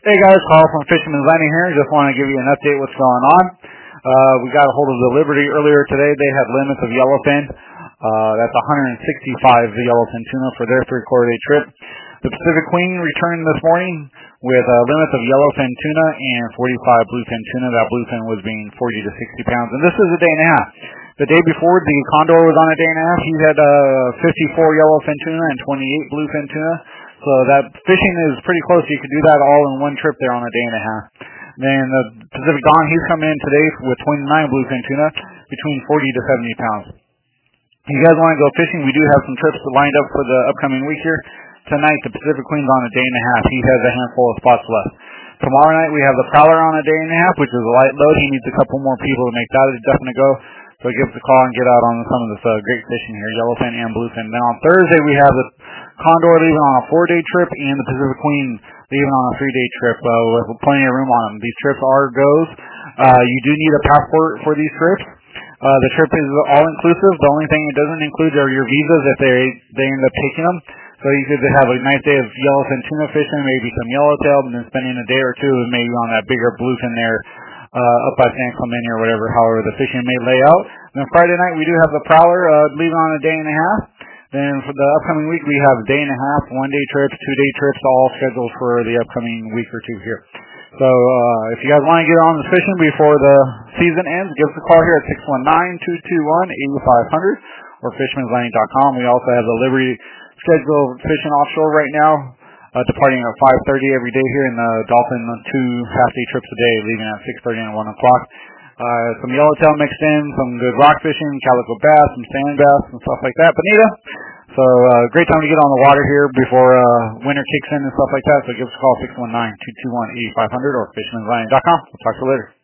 Hey guys, Carl from Fisherman's Landing here. Just want to give you an update what's going on. We got a hold of the Liberty earlier today. They had limits of yellowfin. That's 165 yellowfin tuna for their 3/4 day trip. The Pacific Queen returned this morning with limits of yellowfin tuna and 45 bluefin tuna. That bluefin was being 40 to 60 pounds. And this is a day and a half. The day before, the Condor was on a day and a half. He had 54 yellowfin tuna and 28 bluefin tuna. So that fishing is pretty close. You could do that all in one trip there on a day and a half. Then the Pacific Dawn, he's coming in today with 29 bluefin tuna, between 40 to 70 pounds. If you guys want to go fishing, we do have some trips lined up for the upcoming week here. Tonight, the Pacific Queen's on a day and a half. He has a handful of spots left. Tomorrow night, we have the Prowler on a day and a half, which is a light load. He needs a couple more people to make that a definite go. So give us a call and get out on some of this great fishing here, yellowfin and bluefin. Then on Thursday, we have the Condor leaving on a 4-day trip and the Pacific Queen leaving on a 3-day trip with plenty of room on them. These trips are goes. You do need a passport for these trips. The trip is all-inclusive. The only thing it doesn't include are your visas if they end up taking them. So you could have a nice day of yellowfin tuna fishing, maybe some yellowtail, and then spending a day or two maybe on that bigger bluefin there up by San Clemente or whatever, however the fishing may lay out. Then Friday night we do have the Prowler leaving on a day and a half. Then for the upcoming week we have a day and a half, 1-day trips, 2-day trips, all scheduled for the upcoming week or two here. So if you guys want to get on the fishing before the season ends, give us a call here at 619-221-8500 or fishermanslanding.com. We also have the Liberty scheduled fishing offshore right now. Departing at 5:30 every day here, in the Dolphin 2 half-day trips a day, leaving at 6:30 and 1 o'clock. Some yellowtail mixed in, some good rock fishing, calico bass, some sand bass, and stuff like that. Bonita. So great time to get on the water here before winter kicks in and stuff like that. So give us a call, 619-221-8500 or fishermanslanding.com. We'll talk to you later.